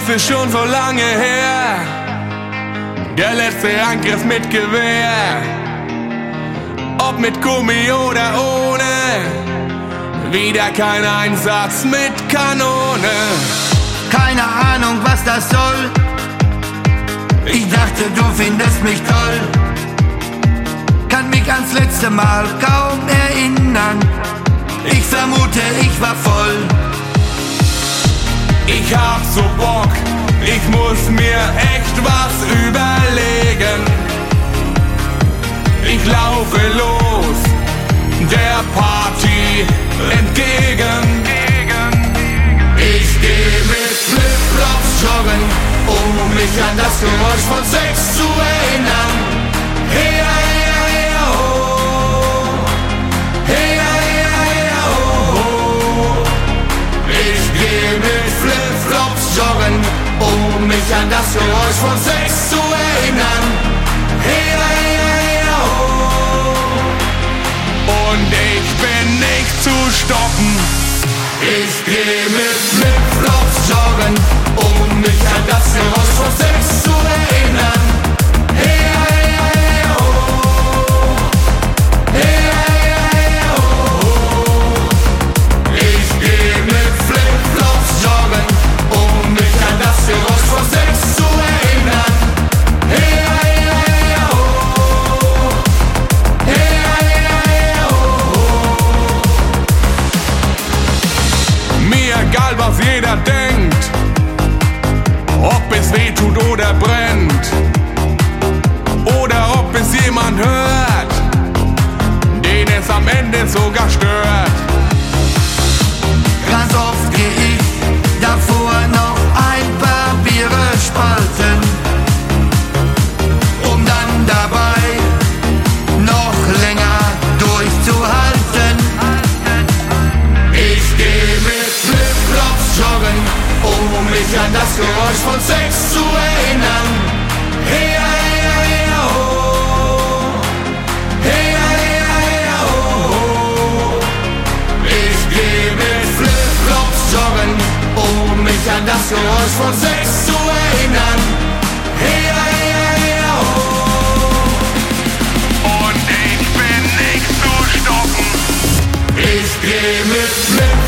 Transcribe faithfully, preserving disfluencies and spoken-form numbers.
ist schon so lange her, der letzte Angriff mit Gewehr. Ob mit Gummi oder ohne, wieder kein Einsatz mit Kanone. Keine Ahnung, was das soll. Ich dachte, du findest mich toll. Kann mich ans letzte Mal kaum erinnern. Ich vermute, ich war voll. Ich hab so Bock, ich muss mir echt was überlegen. Ich laufe los, der Party entgegen. Ich geh mit Flipflops joggen, um mich an das Geräusch von Sex zu erinnern. Hey, hey, hey, oh. Hey, hey, hey, oh. Ich geh mit Flipflops joggen, um mich an das Geräusch von Sex zu erinnern. Hey, hey, hey, oh. Und ich bin nicht zu stoppen. Ich geh mit Flipflops joggen, um mich an das Geräusch von Sex zu erinnern. Hey, hey, hey, oh. Hey, hey, hey, oh. Ich geh mit Flipflops joggen, um mich an das Geräusch von Sex zu erinnern. Hey, hey, hey, oh. Hey, hey, hey, oh. Mir egal, was jeder denkt, ob es weh tut oder brennt, oder ob es jemand hört, den es am Ende sogar stört. Ganz oft geh ich davor noch ein paar Biere spalten, um dann dabei noch länger durchzuhalten. Ich geh mit Flipflops joggen, um mich an das Geräusch von Sex zu erinnern. Hey, hey, hey, oh. Hey, hey, hey, oh. Ich geh mit Flipflops joggen, um mich an das Geräusch von Sex zu erinnern. Hey, hey, hey, oh. Und ich bin nicht zu stoppen. Ich geh mit Flipflops